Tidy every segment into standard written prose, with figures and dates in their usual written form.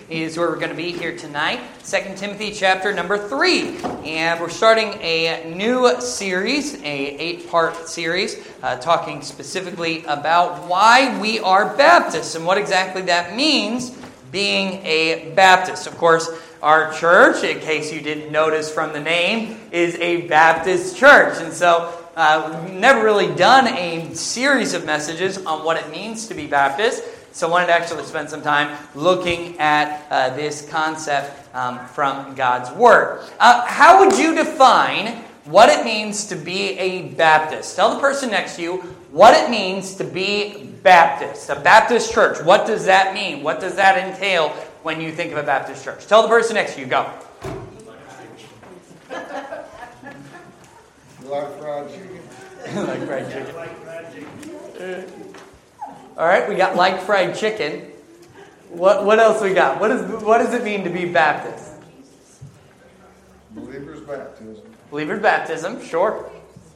is where we're going to be here tonight. 2 Timothy chapter number 3. And we're starting a new series, a 8-part series, talking specifically about why we are Baptists and what exactly that means, being a Baptist. Of course, our church, in case you didn't notice from the name, is a Baptist church. And so we've never really done a series of messages on what it means to be Baptist. So I wanted to actually spend some time looking at this concept from God's Word. How would you define what it means to be a Baptist? Tell the person next to you what it means to be Baptist. A Baptist church. What does that mean? What does that entail when you think of a Baptist church? Tell the person next to you. Go. Like fried chicken. Like fried chicken. All right, we got like fried chicken. What else we got? What does it mean to be Baptist? Believer's baptism. Believer's baptism, sure.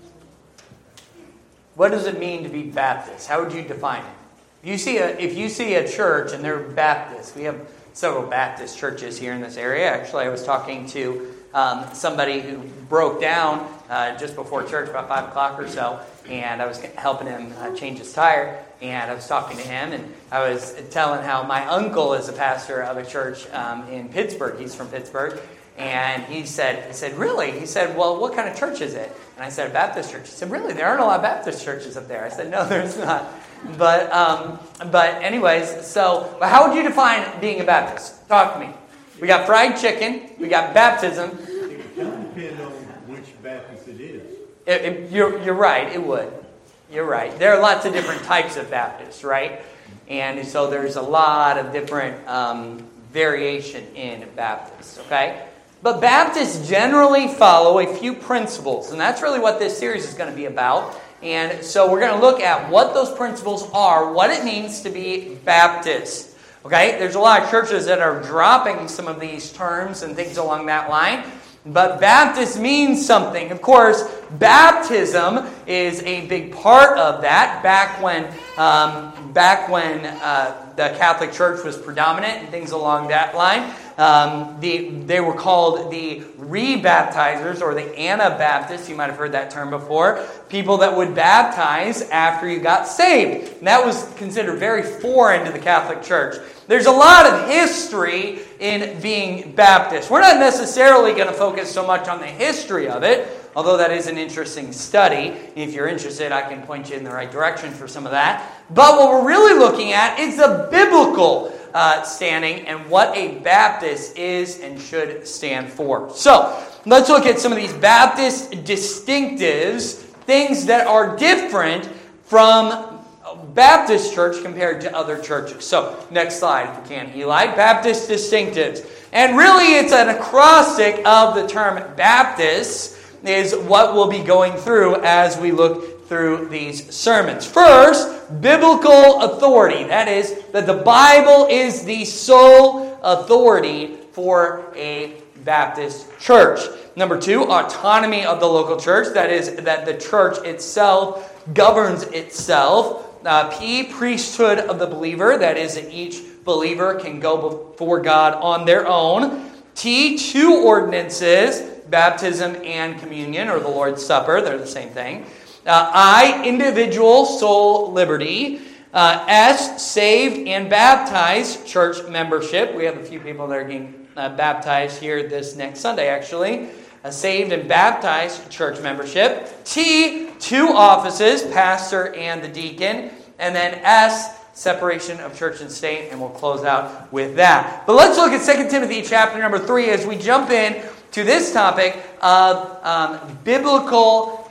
What does it mean to be Baptist? How would you define it? If you see a church and they're Baptist, we have several Baptist churches here in this area. Actually, I was talking to somebody who broke down just before church, about 5 o'clock or so, and I was helping him change his tire, and I was talking to him, and I was telling how my uncle is a pastor of a church in Pittsburgh. He's from Pittsburgh, and he said, really? He said, well, what kind of church is it? And I said, a Baptist church. He said, really? There aren't a lot of Baptist churches up there. I said, no, there's not. But anyways, so how would you define being a Baptist? Talk to me. We got fried chicken. We got baptism. It kind depends on which Baptist it is. You're right. It would. You're right. There are lots of different types of Baptists, right? And so there's a lot of different variation in Baptists, okay? But Baptists generally follow a few principles, and that's really what this series is going to be about. And so we're going to look at what those principles are, what it means to be Baptist. Okay, there's a lot of churches that are dropping some of these terms and things along that line. But Baptist means something. Of course, baptism is a big part of that. Back when the Catholic Church was predominant and things along that line, they were called the rebaptizers or the Anabaptists. You might have heard that term before. People that would baptize after you got saved. And that was considered very foreign to the Catholic Church. There's a lot of history in being Baptist. We're not necessarily going to focus so much on the history of it, although that is an interesting study. If you're interested, I can point you in the right direction for some of that. But what we're really looking at is the biblical standing and what a Baptist is and should stand for. So, let's look at some of these Baptist distinctives, things that are different from Baptist church compared to other churches. So, next slide if you can, Eli. Baptist distinctives. And really it's an acrostic of the term Baptist is what we'll be going through as we look through these sermons. First, biblical authority. That is, that the Bible is the sole authority for a Baptist church. Number 2, autonomy of the local church. That is, that the church itself governs itself. P, priesthood of the believer. That is, that each believer can go before God on their own. T, 2 ordinances, baptism and communion, or the Lord's Supper. They're the same thing. I, individual soul liberty. S, saved and baptized church membership. We have a few people that are getting baptized here this next Sunday, actually. Saved and baptized church membership. T, 2 offices, pastor and the deacon. And then S, separation of church and state. And we'll close out with that. But let's look at 2 Timothy chapter number 3 as we jump in to this topic of biblical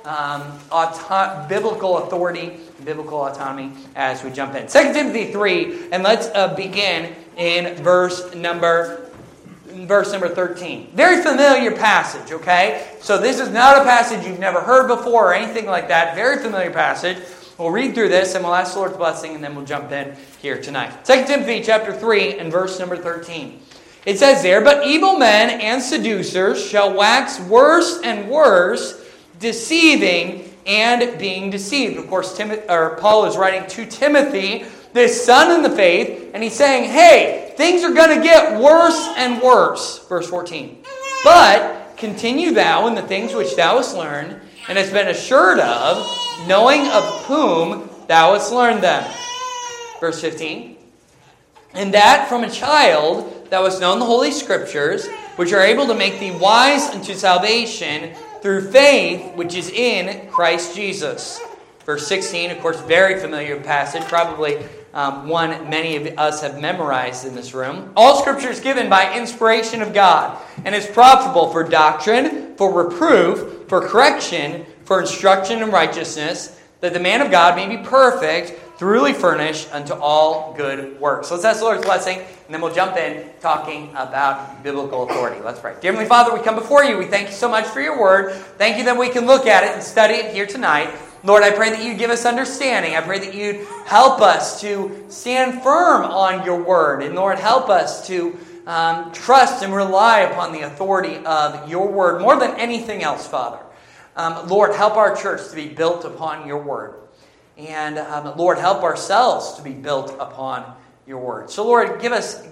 authority, biblical autonomy as we jump in. 2 Timothy 3, and let's begin in verse number 13. Very familiar passage, okay? So this is not a passage you've never heard before or anything like that. Very familiar passage. We'll read through this and we'll ask the Lord's blessing and then we'll jump in here tonight. 2 Timothy chapter 3 and verse number 13. It says there, but evil men and seducers shall wax worse and worse, deceiving and being deceived. Of course, Paul is writing to Timothy, this son in the faith, and he's saying, hey, things are going to get worse and worse. Verse 14. But continue thou in the things which thou hast learned, and hast been assured of, knowing of whom thou hast learned them. Verse 15. And that from a child thou hast known the Holy Scriptures, which are able to make thee wise unto salvation through faith which is in Christ Jesus. Verse 16, of course, very familiar passage, probably one many of us have memorized in this room. All Scripture is given by inspiration of God, and is profitable for doctrine, for reproof, for correction, for instruction in righteousness, that the man of God may be perfect, thoroughly furnished unto all good works. So let's ask the Lord's blessing, and then we'll jump in talking about biblical authority. Let's pray. Dear Heavenly Father, we come before you. We thank you so much for your word. Thank you that we can look at it and study it here tonight. Lord, I pray that you give us understanding. I pray that you'd help us to stand firm on your word. And Lord, help us to trust and rely upon the authority of your word more than anything else, Father. Lord, help our church to be built upon your word. And Lord, help ourselves to be built upon your word. So Lord, give us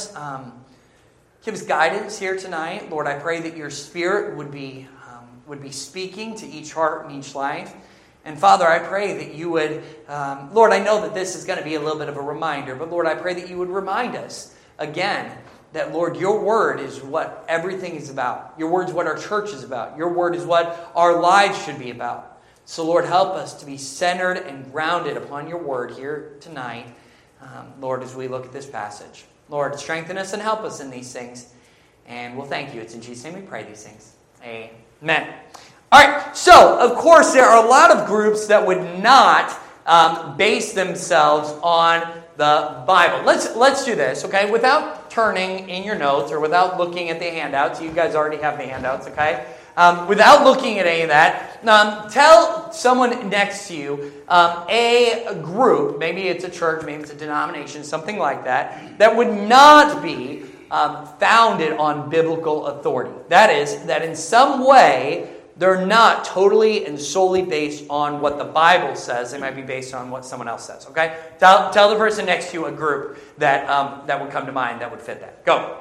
guidance here tonight. Lord, I pray that your Spirit would be speaking to each heart and each life. And Father, I pray that you would, Lord, I know that this is going to be a little bit of a reminder, but Lord, I pray that you would remind us again that, Lord, your word is what everything is about. Your word is what our church is about. Your word is what our lives should be about. So, Lord, help us to be centered and grounded upon your word here tonight, Lord, as we look at this passage. Lord, strengthen us and help us in these things. And we'll thank you. It's in Jesus' name we pray these things. Amen. All right, so, of course, there are a lot of groups that would not base themselves on the Bible. Let's do this, okay? Without turning in your notes or without looking at the handouts. You guys already have the handouts, okay? Without looking at any of that, tell someone next to you a group, maybe it's a church, maybe it's a denomination, something like that, that would not be founded on biblical authority. That is, that in some way they're not totally and solely based on what the Bible says. They might be based on what someone else says, okay? Tell the person next to you a group that would come to mind that would fit that. Go.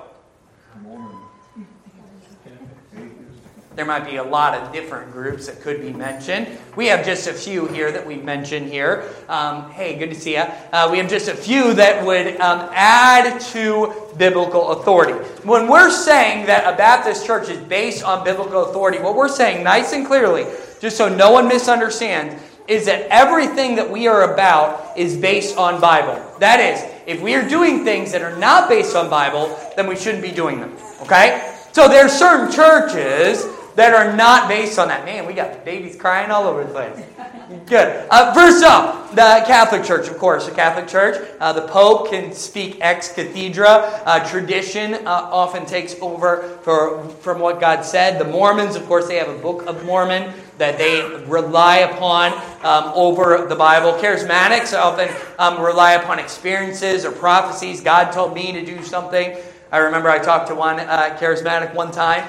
There might be a lot of different groups that could be mentioned. We have just a few here that we mentioned here. Hey, good to see you. We have just a few that would add to biblical authority. When we're saying that a Baptist church is based on biblical authority, what we're saying nice and clearly, just so no one misunderstands, is that everything that we are about is based on Bible. That is, if we are doing things that are not based on Bible, then we shouldn't be doing them. Okay? So there are certain churches that are not based on that. Man, we got babies crying all over the place. Good. First up, the Catholic Church, of course. The Catholic Church, the Pope can speak ex cathedra. Tradition often takes over from what God said. The Mormons, of course, they have a Book of Mormon that they rely upon over the Bible. Charismatics often rely upon experiences or prophecies. God told me to do something. I remember I talked to one charismatic one time,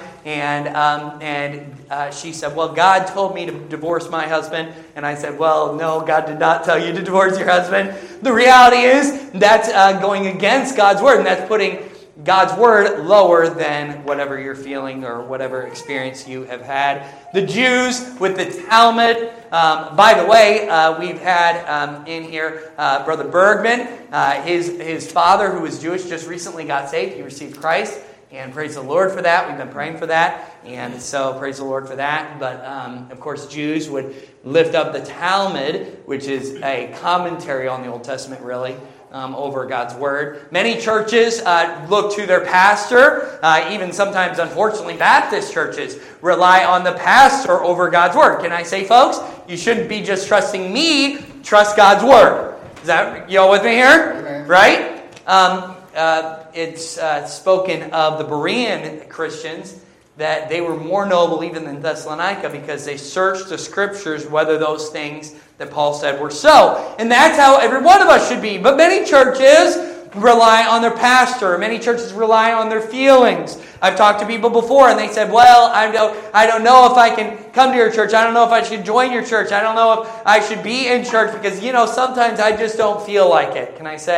and she said, well, God told me to divorce my husband. And I said, well, no, God did not tell you to divorce your husband. The reality is that's going against God's word, and that's putting God's word lower than whatever you're feeling or whatever experience you have had. The Jews with the Talmud. By the way, we've had in here Brother Bergman. His father, who was Jewish, just recently got saved. He received Christ. And praise the Lord for that. We've been praying for that. And so praise the Lord for that. But, of course, Jews would lift up the Talmud, which is a commentary on the Old Testament, really, over God's Word. Many churches look to their pastor. Even sometimes, unfortunately, Baptist churches rely on the pastor over God's Word. Can I say, folks, you shouldn't be just trusting me. Trust God's Word. Is that, you all with me here? Right? It's spoken of the Berean Christians that they were more noble even than Thessalonica because they searched the Scriptures whether those things that Paul said were so. And that's how every one of us should be. But many churches rely on their pastor. Many churches rely on their feelings. I've talked to people before and they said, well, I don't know if I can come to your church. I don't know if I should join your church. I don't know if I should be in church because, sometimes I just don't feel like it. Can I say,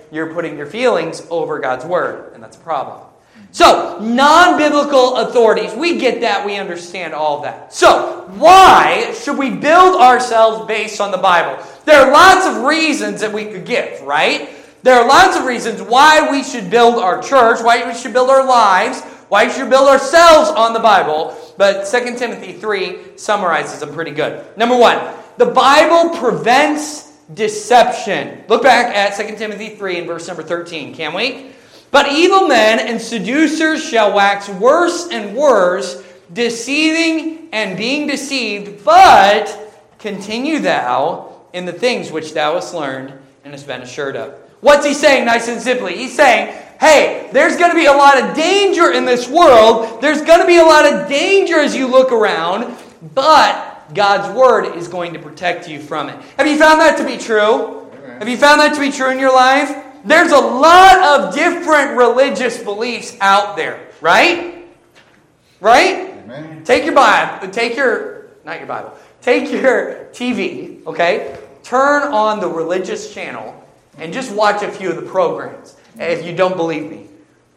you're putting your feelings over God's Word, and that's a problem. So, non-biblical authorities, we get that, we understand all of that. So, why should we build ourselves based on the Bible? There are lots of reasons that we could give, right? There are lots of reasons why we should build our church, why we should build our lives, why we should build ourselves on the Bible. But 2 Timothy 3 summarizes them pretty good. Number one, the Bible prevents deception. Look back at 2 Timothy 3 and verse number 13, can we? But evil men and seducers shall wax worse and worse, deceiving and being deceived. But continue thou in the things which thou hast learned and hast been assured of. What's he saying nice and simply? He's saying, hey, there's going to be a lot of danger in this world. There's going to be a lot of danger as you look around. But God's Word is going to protect you from it. Have you found that to be true? Have you found that to be true in your life? There's a lot of different religious beliefs out there, right? Right? Amen. Take your Bible, take your TV, okay? Turn on the religious channel and just watch a few of the programs, if you don't believe me,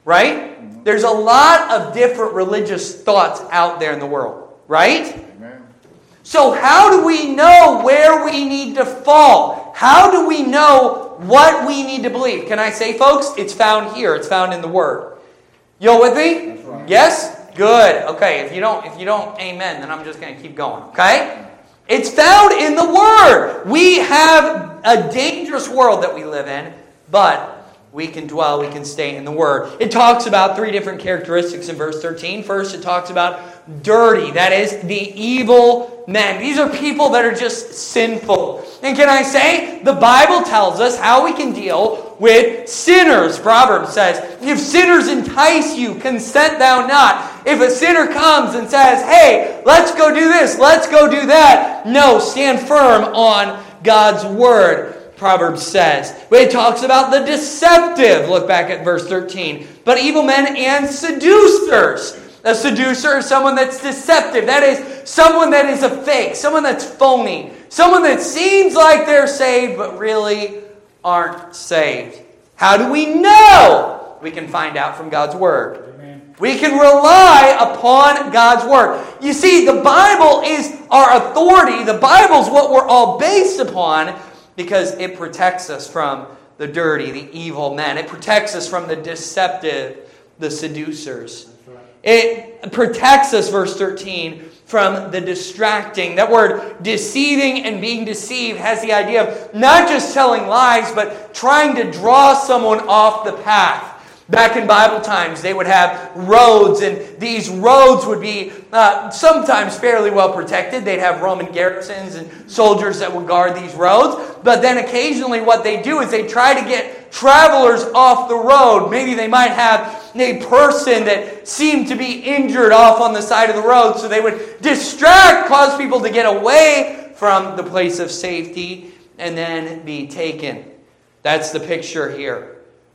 right? There's a lot of different religious thoughts out there in the world, right? Amen. So how do we know where we need to fall? How do we know what we need to believe? Can I say, folks, it's found here. It's found in the Word. You with me? That's right. Yes? Good. Okay, if you don't amen, then I'm just going to keep going, okay? It's found in the Word. We have a dangerous world that we live in, but we can dwell, we can stay in the Word. It talks about three different characteristics in verse 13. First, it talks about dirty. That is, the evil men. These are people that are just sinful. And can I say, the Bible tells us how we can deal with sinners. Proverbs says, if sinners entice you, consent thou not. If a sinner comes and says, hey, let's go do this, let's go do that, no, stand firm on God's Word. Proverbs says. But it talks about the deceptive. Look back at verse 13. But evil men and seducers. A seducer is someone that's deceptive. That is someone that is a fake. Someone that's phony. Someone that seems like they're saved but really aren't saved. How do we know? We can find out from God's Word. Amen. We can rely upon God's Word. You see, the Bible is our authority. The Bible is what we're all based upon, because it protects us from the dirty, the evil men. It protects us from the deceptive, the seducers. Right. It protects us, verse 13, from the distracting. That word deceiving and being deceived has the idea of not just telling lies, but trying to draw someone off the path. Back in Bible times, they would have roads, and these roads would be sometimes fairly well protected. They'd have Roman garrisons and soldiers that would guard these roads. But then occasionally what they do is they try to get travelers off the road. Maybe they might have a person that seemed to be injured off on the side of the road, so they would distract, cause people to get away from the place of safety, and then be taken. That's the picture here.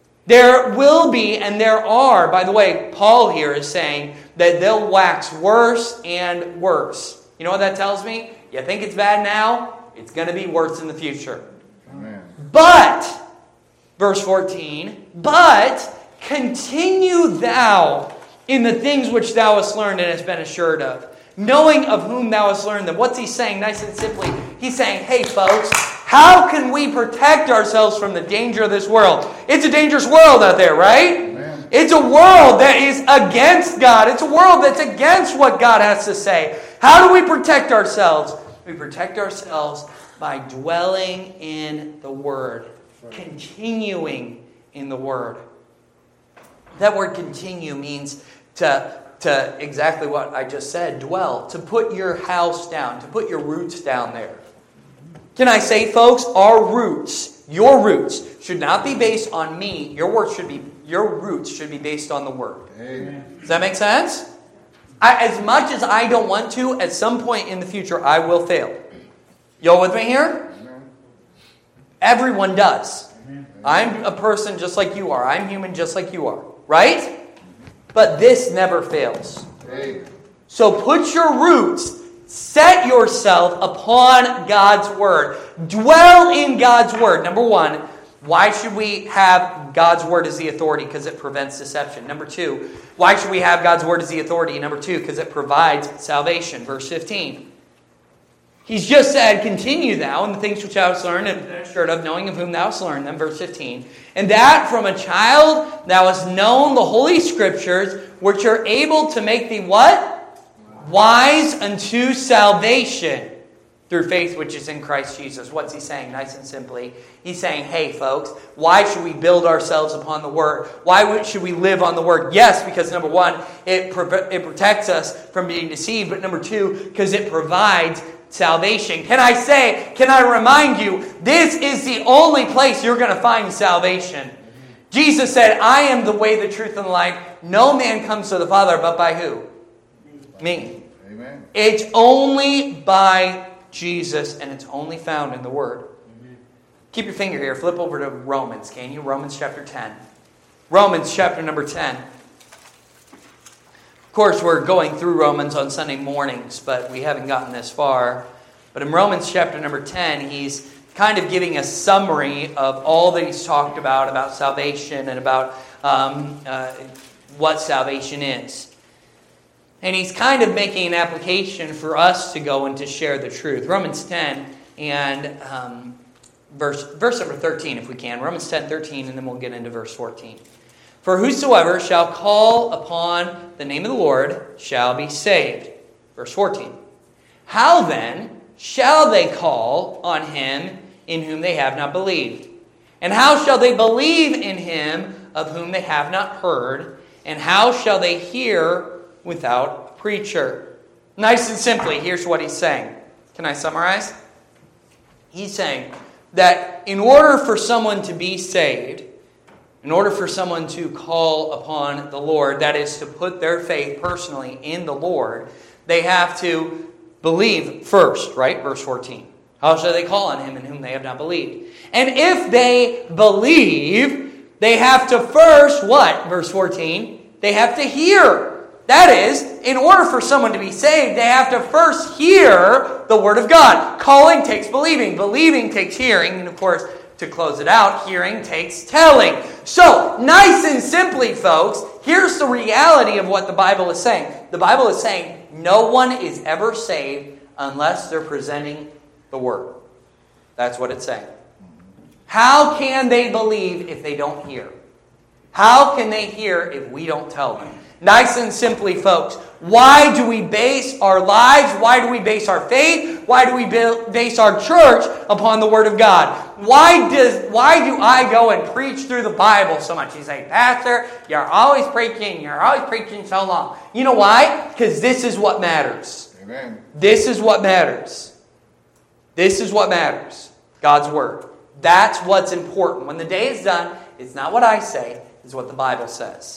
There will be, and there are, by the way, Paul here is saying that they'll wax worse and worse. You know what that tells me? You think it's bad now? It's going to be worse in the future. Amen. But, verse 14, but continue thou in the things which thou hast learned and hast been assured of, knowing of whom thou hast learned them. What's he saying? Nice and simply, he's saying, hey folks, how can we protect ourselves from the danger of this world? It's a dangerous world out there, right? Amen. It's a world that is against God. It's a world that's against what God has to say. How do we protect ourselves? We protect ourselves by dwelling in the Word, continuing in the Word. That word continue means to exactly what I just said, dwell, to put your house down, to put your roots down there. Can I say, folks, our roots, your roots, should not be based on me. Your roots should be based on the Word. Amen. Does that make sense? As much as I don't want to, at some point in the future, I will fail. Y'all with me here? Amen. Everyone does. Amen. I'm a person just like you are. I'm human just like you are. Right? But this never fails. Amen. So put your roots, set yourself upon God's Word. Dwell in God's Word. Number one. Why should we have God's Word as the authority? Because it prevents deception. Number 2, why should we have God's Word as the authority? Number 2, because it provides salvation. Verse 15. He's just said, continue thou in the things which thou hast learned and been assured of, knowing of whom thou hast learned them. Verse 15. And that from a child thou hast known the Holy Scriptures, which are able to make thee what? Wise unto salvation through faith which is in Christ Jesus. What's he saying? Nice and simply. He's saying, hey folks, why should we build ourselves upon the Word? Why should we live on the Word? Yes, because number 1, it protects us from being deceived. But number 2, because it provides salvation. Can I remind you, this is the only place you're going to find salvation. Jesus said, I am the way, the truth, and the life. No man comes to the Father but by who? Me. Amen. It's only by Jesus, and it's only found in the Word. Keep your finger here. Flip over to Romans, can you? Romans chapter 10. Romans chapter number 10. Of course, we're going through Romans on Sunday mornings, but we haven't gotten this far. But in Romans chapter number 10, he's kind of giving a summary of all that he's talked about salvation and about what salvation is. And he's kind of making an application for us to go and to share the truth. Romans 10 and verse number 13, if we can. Romans 10:13, and then we'll get into verse 14. For whosoever shall call upon the name of the Lord shall be saved. Verse 14. How then shall they call on him in whom they have not believed? And how shall they believe in him of whom they have not heard? And how shall they hear without a preacher? Nice and simply, here's what he's saying. Can I summarize? He's saying that in order for someone to be saved, in order for someone to call upon the Lord, that is to put their faith personally in the Lord, they have to believe first, right? Verse 14. How shall they call on him in whom they have not believed? And if they believe, they have to first, what? Verse 14. They have to hear. That is, in order for someone to be saved, they have to first hear the Word of God. Calling takes believing. Believing takes hearing. And of course, to close it out, hearing takes telling. So, nice and simply, folks, here's the reality of what the Bible is saying. The Bible is saying no one is ever saved unless they're presenting the Word. That's what it's saying. How can they believe if they don't hear? How can they hear if we don't tell them? Nice and simply, folks, why do we base our lives? Why do we base our faith? Why do we base our church upon the Word of God? Why do I go and preach through the Bible so much? You say, Pastor, you're always preaching so long. You know why? Because this is what matters. Amen. This is what matters. This is what matters. God's Word. That's what's important. When the day is done, it's not what I say, it's what the Bible says.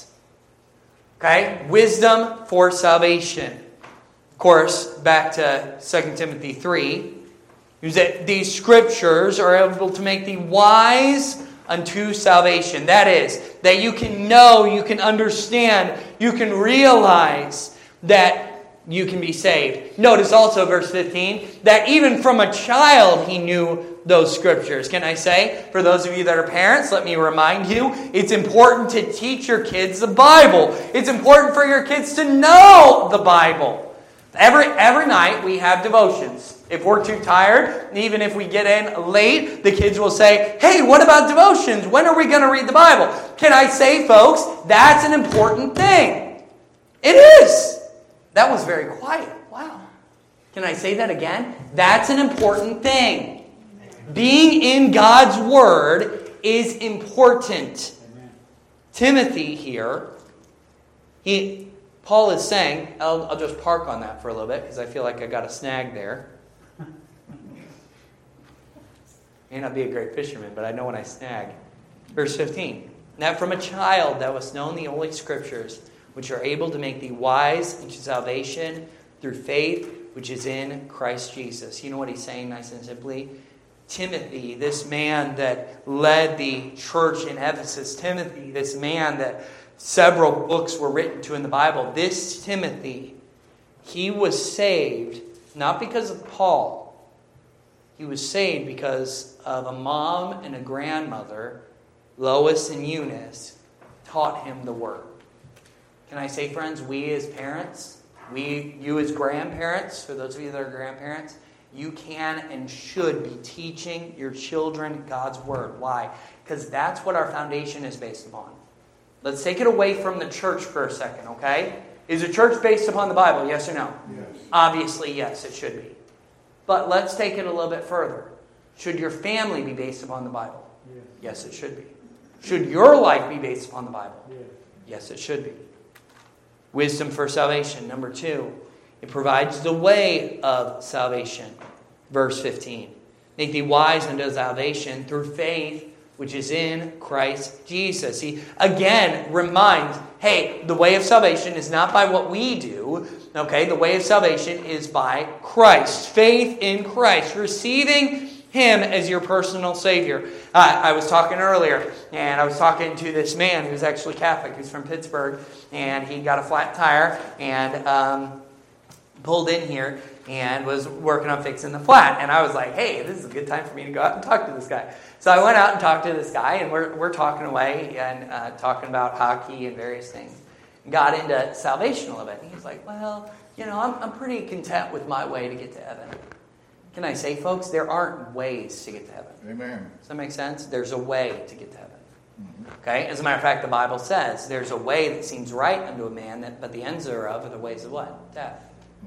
Okay? Wisdom for salvation. Of course, back to 2 Timothy 3. Is that these scriptures are able to make thee wise unto salvation. That is, that you can know, you can understand, you can realize that you can be saved. Notice also verse 15, that even from a child he knew those scriptures. Can I say, for those of you that are parents, let me remind you, it's important to teach your kids the Bible. It's important for your kids to know the Bible. Every night we have devotions. If we're too tired, even if we get in late, the kids will say, hey, what about devotions? When are we going to read the Bible? Can I say, folks, that's an important thing. It is. That was very quiet. Wow. Can I say that again? That's an important thing. Being in God's Word is important. Timothy here, Paul is saying, I'll just park on that for a little bit because I feel like I got a snag there. May not be a great fisherman, but I know when I snag. Verse 15. That from a child thou hast known the Holy Scriptures, which are able to make thee wise unto salvation through faith which is in Christ Jesus. You know what he's saying nice and simply? Timothy, this man that led the church in Ephesus. Timothy, this man that several books were written to in the Bible. This Timothy, he was saved not because of Paul. He was saved because of a mom and a grandmother, Lois and Eunice, taught him the Word. Can I say, friends, we as parents, you as grandparents, for those of you that are grandparents, you can and should be teaching your children God's Word. Why? Because that's what our foundation is based upon. Let's take it away from the church for a second, okay? Is the church based upon the Bible, yes or no? Yes. Obviously, yes, it should be. But let's take it a little bit further. Should your family be based upon the Bible? Yes, it should be. Should your life be based upon the Bible? Yes, it should be. Wisdom for salvation. Number 2, it provides the way of salvation. Verse 15. Make thee wise unto salvation through faith, which is in Christ Jesus. He again reminds, hey, the way of salvation is not by what we do. Okay, the way of salvation is by Christ. Faith in Christ. Receiving Him as your personal Savior. I was talking earlier, and I was talking to this man who's actually Catholic, who's from Pittsburgh, and he got a flat tire and pulled in here and was working on fixing the flat. And I was like, hey, this is a good time for me to go out and talk to this guy. So I went out and talked to this guy, and we're talking away and talking about hockey and various things. Got into salvation a little bit. And he was like, well, I'm pretty content with my way to get to heaven. Can I say, folks, there aren't ways to get to heaven. Amen. Does that make sense? There's a way to get to heaven. Okay? As a matter of fact, the Bible says there's a way that seems right unto a man, but the ends thereof are the ways of what? Death.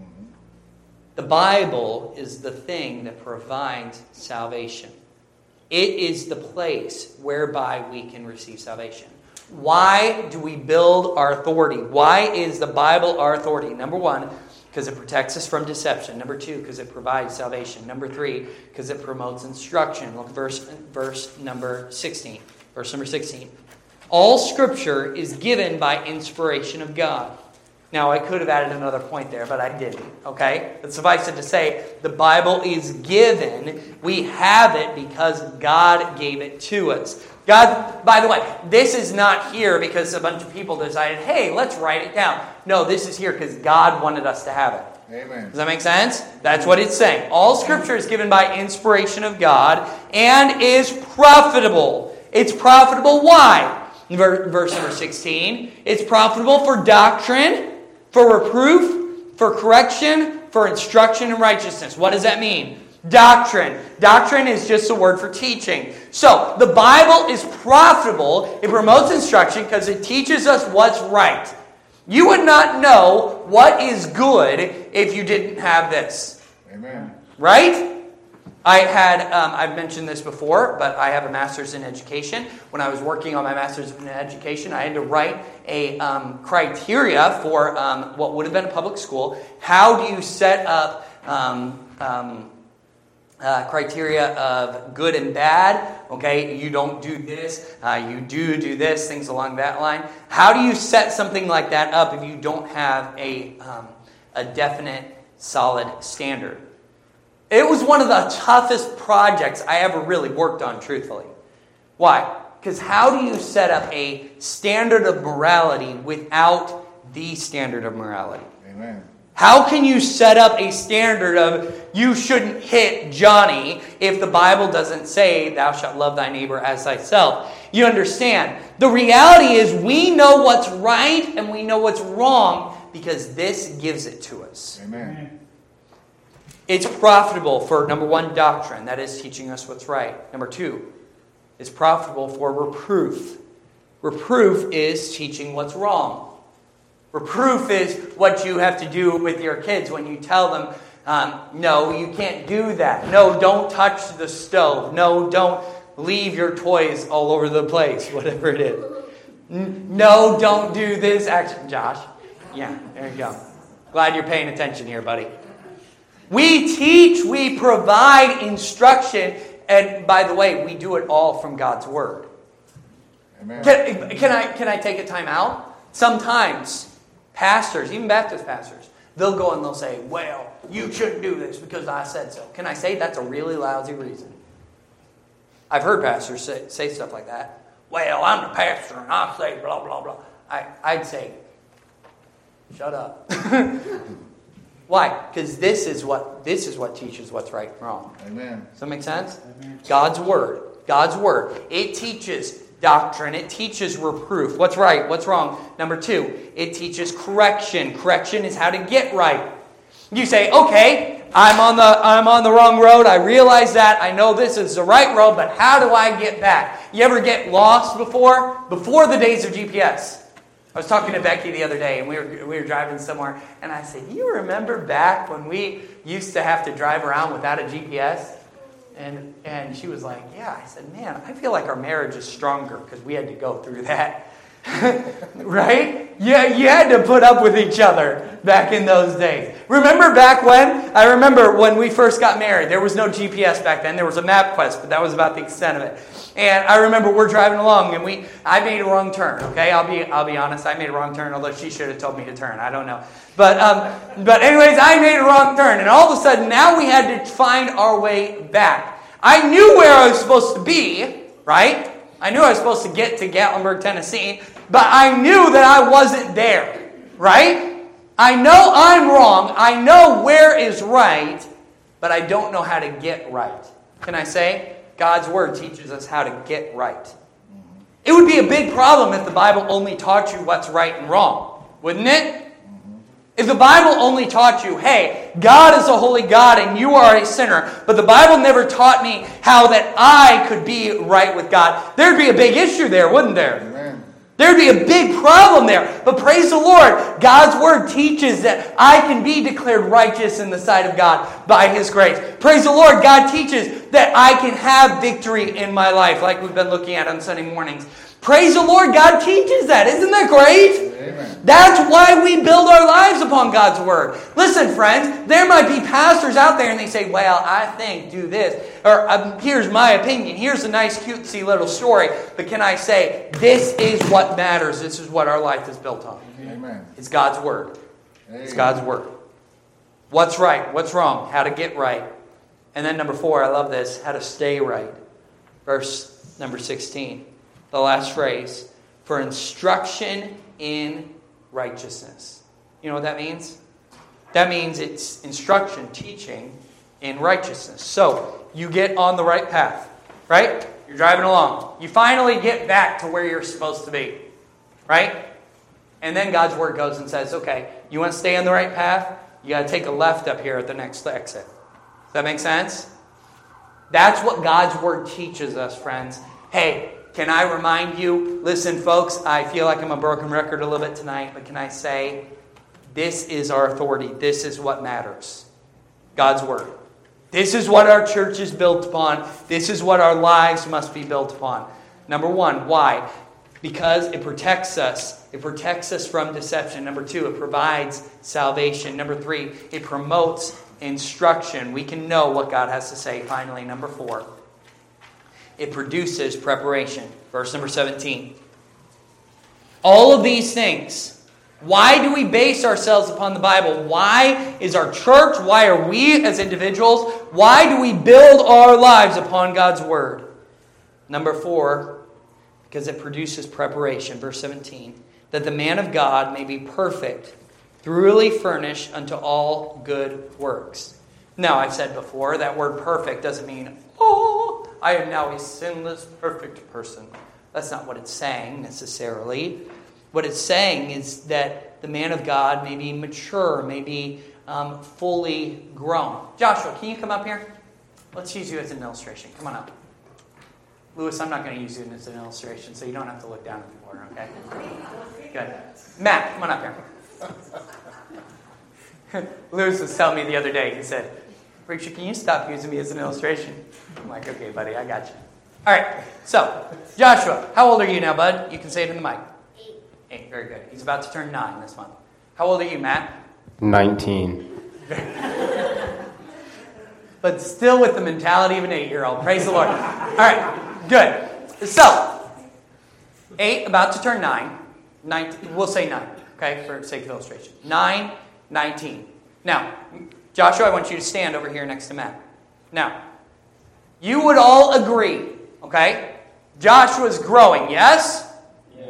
The Bible is the thing that provides salvation. It is the place whereby we can receive salvation. Why do we build our authority? Why is the Bible our authority? Number 1, because it protects us from deception. Number 2, because it provides salvation. Number 3, because it promotes instruction. Look at verse number 16. Verse number 16. All Scripture is given by inspiration of God. Now, I could have added another point there, but I didn't. Okay? But suffice it to say, the Bible is given. We have it because God gave it to us. God, by the way, this is not here because a bunch of people decided, hey, let's write it down. No, this is here because God wanted us to have it. Amen. Does that make sense? That's what it's saying. All Scripture is given by inspiration of God and is profitable. It's profitable. Why? Verse number 16. It's profitable for doctrine, for reproof, for correction, for instruction in righteousness. What does that mean? Doctrine. Doctrine is just a word for teaching. So, the Bible is profitable. It promotes instruction because it teaches us what's right. You would not know what is good if you didn't have this. Amen. Right? I've mentioned this before, but I have a master's in education. When I was working on my master's in education, I had to write a criteria for what would have been a public school. How do you set up criteria of good and bad? Okay, you don't do this, you do this, things along that line. How do you set something like that up if you don't have a definite, solid standard? It was one of the toughest projects I ever really worked on, truthfully. Why? Because how do you set up a standard of morality without the standard of morality? Amen. How can you set up a standard of you shouldn't hit Johnny if the Bible doesn't say thou shalt love thy neighbor as thyself? You understand? The reality is we know what's right and we know what's wrong because this gives it to us. Amen. It's profitable for, number 1, doctrine. That is teaching us what's right. Number 2, it's profitable for reproof. Reproof is teaching what's wrong. Reproof is what you have to do with your kids when you tell them, no, you can't do that. No, don't touch the stove. No, don't leave your toys all over the place, whatever it is. No, don't do this. Actually, Josh. Yeah, there you go. Glad you're paying attention here, buddy. We teach, we provide instruction, and by the way, we do it all from God's Word. Amen. Can I take a time out? Sometimes pastors, even Baptist pastors, they'll go and they'll say, well, you shouldn't do this because I said so. Can I say that's a really lousy reason? I've heard pastors say stuff like that. Well, I'm the pastor and I say blah, blah, blah. I'd say, shut up. Why? Because this is what teaches what's right and wrong. Amen. Does that make sense? Amen. God's Word. God's Word. It teaches doctrine. It teaches reproof. What's right? What's wrong? Number 2, it teaches correction. Correction is how to get right. You say, okay, I'm on the wrong road. I realize that. I know this is the right road, but how do I get back? You ever get lost before? Before the days of GPS. I was talking to Becky the other day, and we were driving somewhere, and I said, you remember back when we used to have to drive around without a GPS? And she was like, yeah. I said, man, I feel like our marriage is stronger because we had to go through that. Right? Yeah, you had to put up with each other back in those days. Remember back when? I remember when we first got married. There was no GPS back then. There was a MapQuest, but that was about the extent of it. And I remember we're driving along, and I made a wrong turn. Okay, I'll be honest. I made a wrong turn, although she should have told me to turn. I don't know. But anyways, I made a wrong turn, and all of a sudden now we had to find our way back. I knew where I was supposed to be, right? I knew I was supposed to get to Gatlinburg, Tennessee, but I knew that I wasn't there, right? I know I'm wrong. I know where is right, but I don't know how to get right. Can I say? God's Word teaches us how to get right. It would be a big problem if the Bible only taught you what's right and wrong, wouldn't it? If the Bible only taught you, hey, God is a holy God and you are a sinner, but the Bible never taught me how that I could be right with God, there'd be a big issue there, wouldn't there? Amen. There'd be a big problem there. But praise the Lord, God's Word teaches that I can be declared righteous in the sight of God by His grace. Praise the Lord, God teaches that I can have victory in my life, like we've been looking at on Sunday mornings. Praise the Lord, God teaches that. Isn't that great? Amen. That's why we build our lives upon God's Word. Listen, friends, there might be pastors out there and they say, well, I think do this. Or here's my opinion. Here's a nice, cutesy little story. But can I say, this is what matters. This is what our life is built on. Amen. It's God's Word. Amen. It's God's Word. What's right? What's wrong? How to get right. And then number 4, I love this, how to stay right. Verse number 16. The last phrase, for instruction in righteousness. You know what that means? That means it's instruction, teaching in righteousness. So, you get on the right path, right? You're driving along. You finally get back to where you're supposed to be, right? And then God's Word goes and says, okay, you want to stay on the right path? You got to take a left up here at the next exit. Does that make sense? That's what God's Word teaches us, friends. Hey, can I remind you, listen folks, I feel like I'm a broken record a little bit tonight, but can I say, this is our authority. This is what matters. God's Word. This is what our church is built upon. This is what our lives must be built upon. Number 1, why? Because it protects us. It protects us from deception. Number 2, it provides salvation. Number 3, it promotes instruction. We can know what God has to say. Finally, number 4. It produces preparation. Verse number 17. All of these things. Why do we base ourselves upon the Bible? Why is our church? Why are we as individuals? Why do we build our lives upon God's Word? Number 4, because it produces preparation. Verse 17. That the man of God may be perfect, thoroughly furnished unto all good works. Now, I've said before, that word perfect doesn't mean, oh, I am now a sinless, perfect person. That's not what it's saying necessarily. What it's saying is that the man of God may be mature, may be fully grown. Joshua, can you come up here? Let's use you as an illustration. Come on up. Lewis, I'm not going to use you as an illustration, so you don't have to look down at the floor, okay? Good. Matt, come on up here. Lewis was telling me the other day, he said, Preacher, can you stop using me as an illustration? I'm like, okay, buddy, I got you. All right, so, Joshua, how old are you now, bud? You can say it in the mic. 8, very good. He's about to turn 9 this month. How old are you, Matt? 19. But still with the mentality of an 8-year-old. Praise the Lord. All right, good. So, 8, about to turn 9. 19, we'll say 9, okay, for sake of illustration. 9, 19. Now, Joshua, I want you to stand over here next to Matt. Now, you would all agree, okay? Joshua's growing, yes? Yes.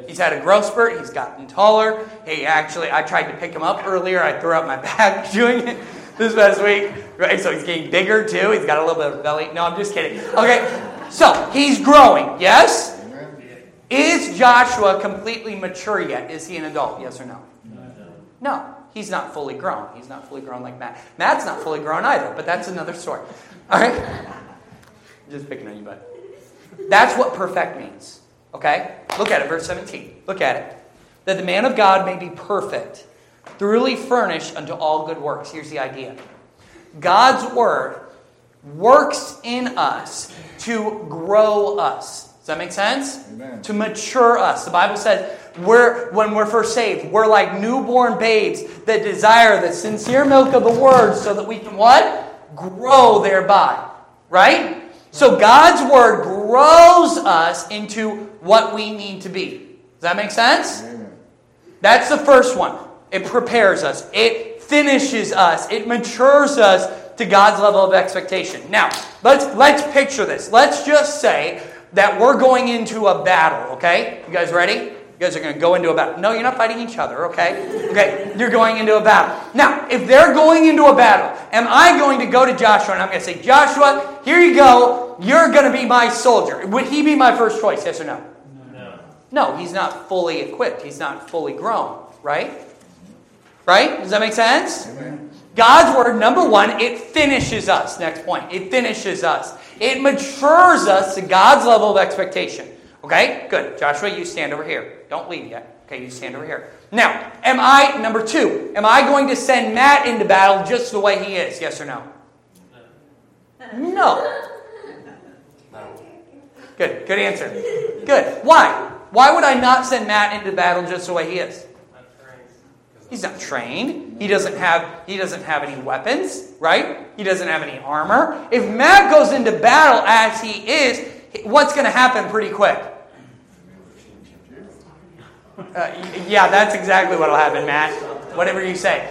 He's had a growth spurt. He's gotten taller. I tried to pick him up earlier. I threw out my back doing it this past week. Right? So he's getting bigger too. He's got a little bit of belly. No, I'm just kidding. Okay. So he's growing. Yes? Amen. Is Joshua completely mature yet? Is he an adult? Yes or no? No. He's not fully grown. He's not fully grown like Matt. Matt's not fully grown either, but that's another story. All right? Just picking on you, bud. That's what perfect means. Okay? Look at it, verse 17. Look at it. That the man of God may be perfect, thoroughly furnished unto all good works. Here's the idea. God's word works in us to grow us. Does that make sense? Amen. To mature us. The Bible says when we're first saved, we're like newborn babes that desire the sincere milk of the word so that we can what? Grow thereby. Right? So God's word grows us into what we need to be. Does that make sense? Amen. That's the first one. It prepares us. It finishes us. It matures us to God's level of expectation. Now, let's picture this. Let's just say that we're going into a battle, okay? You guys ready? You guys are going to go into a battle. No, you're not fighting each other, okay? Okay, you're going into a battle. Now, if they're going into a battle, am I going to go to Joshua and I'm going to say, Joshua, here you go. You're going to be my soldier. Would he be my first choice, yes or no? No, he's not fully equipped. He's not fully grown, right? Right? Does that make sense? Amen. God's word, number one, it finishes us. Next point. It finishes us. It matures us to God's level of expectation. Okay? Good. Joshua, you stand over here. Don't leave yet. Okay, you stand over here. Now, number two, am I going to send Matt into battle just the way he is? Yes or no? No. Good. Good answer. Good. Why? Why would I not send Matt into battle just the way he is? He's not trained. He doesn't have any weapons, right? He doesn't have any armor. If Matt goes into battle as he is, what's going to happen pretty quick? Yeah, that's exactly what will happen, Matt. Whatever you say.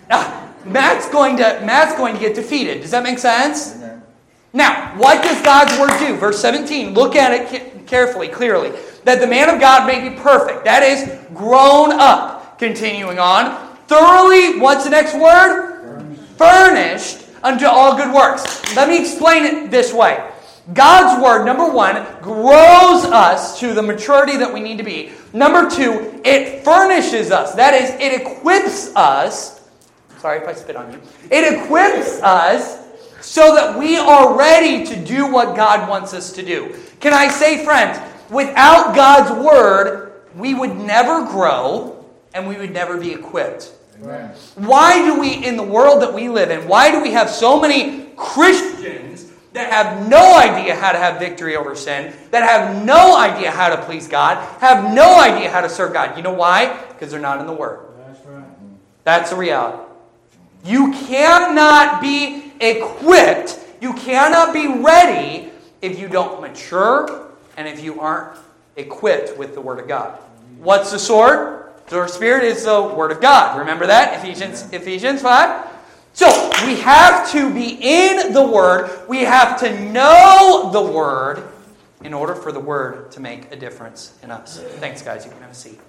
Matt's going to get defeated. Does that make sense? Amen. Now, what does God's word do? Verse 17. Look at it carefully, clearly. That the man of God may be perfect. That is, grown up. Continuing on. Thoroughly, what's the next word? Furnished unto all good works. Let me explain it this way. God's word, number one, grows us to the maturity that we need to be. Number two, it furnishes us. That is, it equips us. Sorry if I spit on you. It equips us so that we are ready to do what God wants us to do. Can I say, friends, without God's word, we would never grow and we would never be equipped. Amen. Why do we, in the world that we live in, why do we have so many Christians that have no idea how to have victory over sin, that have no idea how to please God, have no idea how to serve God? You know why? Because they're not in the Word. That's right. That's the reality. You cannot be equipped, you cannot be ready if you don't mature and if you aren't equipped with the Word of God. What's the sword? The Spirit is the Word of God. Remember that? Ephesians 5. So, we have to be in the Word. We have to know the Word in order for the Word to make a difference in us. Thanks, guys. You can have a seat.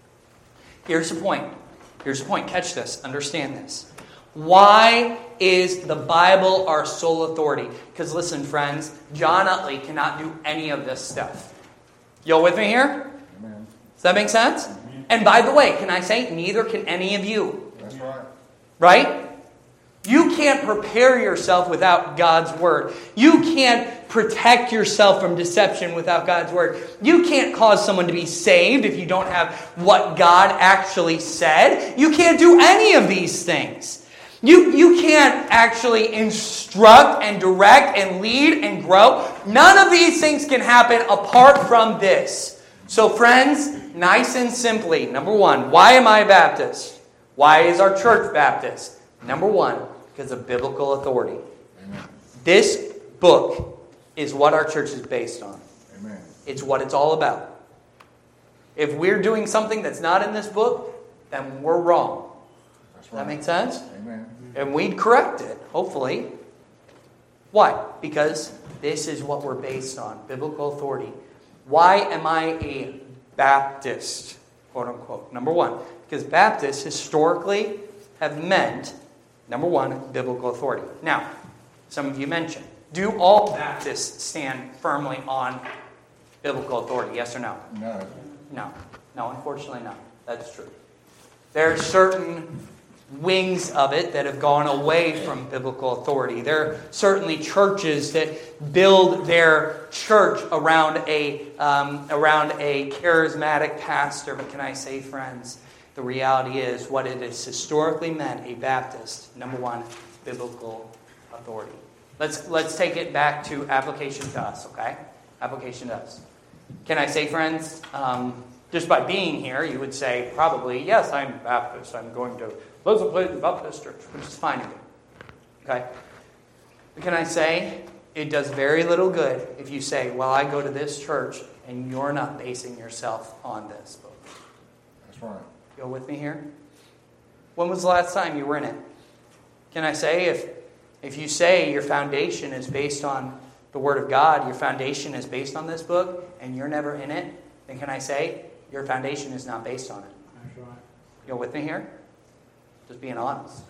Here's the point. Here's the point. Catch this. Understand this. Why is the Bible our sole authority? Because listen, friends, John Utley cannot do any of this stuff. You with me here? Amen. Does that make sense? And by the way, can I say, neither can any of you. That's right. Right? You can't prepare yourself without God's Word. You can't protect yourself from deception without God's Word. You can't cause someone to be saved if you don't have what God actually said. You can't do any of these things. You can't actually instruct and direct and lead and grow. None of these things can happen apart from this. So friends, nice and simply, number one, why am I a Baptist? Why is our church Baptist? Number one, because of biblical authority. Amen. This book is what our church is based on. Amen. It's what it's all about. If we're doing something that's not in this book, then we're wrong. That's Does right. that make sense? Amen. And we'd correct it, hopefully. Why? Because this is what we're based on, biblical authority. Why am I a Baptist, quote unquote. Number one, because Baptists historically have meant, number one, biblical authority. Now, some of you mentioned, do all Baptists stand firmly on biblical authority? Yes or no? No. No, unfortunately not. That's true. There are certain wings of it that have gone away from biblical authority. There are certainly churches that build their church around a charismatic pastor. But can I say, friends, the reality is what it has historically meant, a Baptist, number one, biblical authority. Let's take it back to application to us, okay? Application to us. Can I say, friends, just by being here, you would say probably, yes, I'm Baptist. I'm going to Pleasant Plains Baptist Church, which is fine to do. Okay? But can I say, it does very little good if you say, well, I go to this church, and you're not basing yourself on this book. That's right. Go with me here? When was the last time you were in it? Can I say, if you say your foundation is based on the Word of God, your foundation is based on this book, and you're never in it, then can I say, your foundation is not based on it. That's right. You go with me here? Just being honest.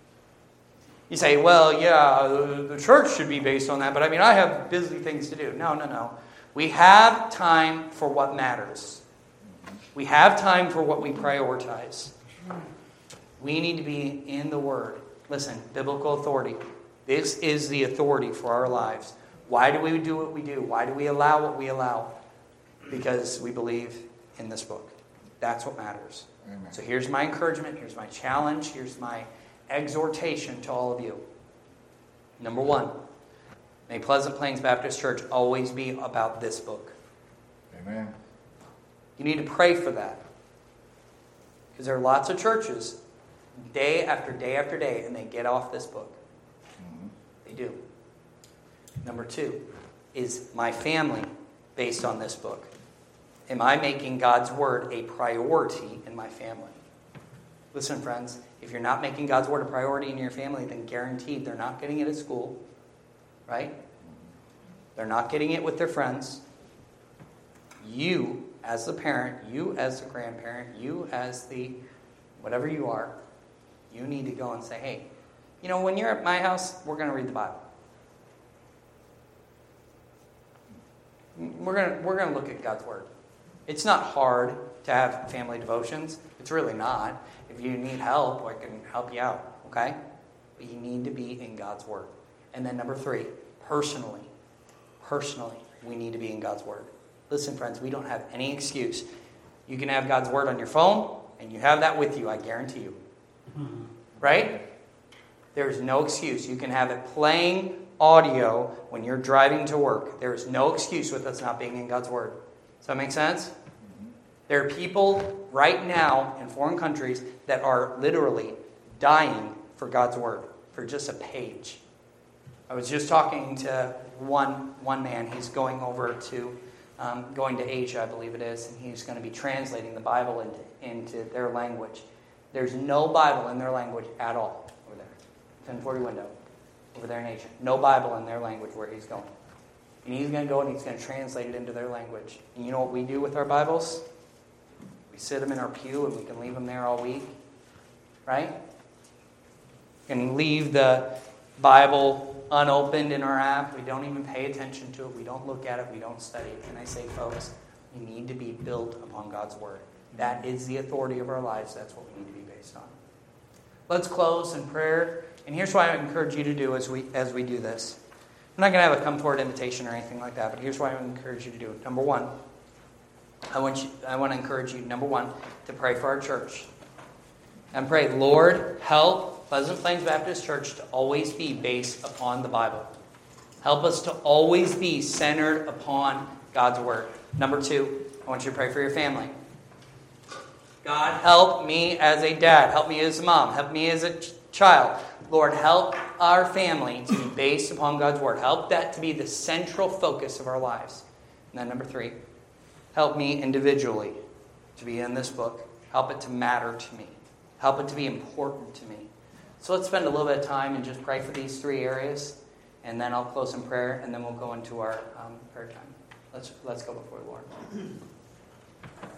You say, well, yeah, the church should be based on that, but I have busy things to do. No. We have time for what matters. We have time for what we prioritize. We need to be in the Word. Listen, biblical authority. This is the authority for our lives. Why do we do what we do? Why do we allow what we allow? Because we believe in this book. That's what matters. Amen. So here's my encouragement. Here's my challenge. Here's my exhortation to all of you. Number one, may Pleasant Plains Baptist Church always be about this book. Amen. You need to pray for that. Because there are lots of churches, day after day after day, and they get off this book. Mm-hmm. They do. Number two, is my family based on this book? Am I making God's Word a priority in my family? Listen, friends, if you're not making God's Word a priority in your family, then guaranteed they're not getting it at school, right? They're not getting it with their friends. You, as the parent, you as the grandparent, you as the whatever you are, you need to go and say, hey, when you're at my house, we're going to read the Bible. We're going to look at God's Word. It's not hard to have family devotions. It's really not. If you need help, I can help you out, okay? But you need to be in God's Word. And then number three, personally, we need to be in God's Word. Listen, friends, we don't have any excuse. You can have God's Word on your phone, and you have that with you, I guarantee you. Right? There's no excuse. You can have it playing audio when you're driving to work. There is no excuse with us not being in God's Word. Does that make sense? Mm-hmm. There are people right now in foreign countries that are literally dying for God's Word, for just a page. I was just talking to one man. He's going over to going to Asia, I believe it is, and he's going to be translating the Bible into their language. There's no Bible in their language at all over there. 1040 window over there in Asia. No Bible in their language where he's going. And he's going to go and he's going to translate it into their language. And you know what we do with our Bibles? We sit them in our pew and we can leave them there all week. Right? We can leave the Bible unopened in our app. We don't even pay attention to it. We don't look at it. We don't study it. Can I say, folks, we need to be built upon God's Word. That is the authority of our lives. That's what we need to be based on. Let's close in prayer. And here's what I encourage you to do as we do this. I'm not going to have a come forward invitation or anything like that, but here's what I encourage you to do. Number one, I want to encourage you, number one, to pray for our church. And pray, Lord, help Pleasant Plains Baptist Church to always be based upon the Bible. Help us to always be centered upon God's Word. Number two, I want you to pray for your family. God, help me as a dad. Help me as a mom. Help me as a child. Lord, help our family to be based upon God's Word. Help that to be the central focus of our lives. And then number three, help me individually to be in this book. Help it to matter to me. Help it to be important to me. So let's spend a little bit of time and just pray for these three areas. And then I'll close in prayer, and then we'll go into our prayer time. Let's go before the Lord.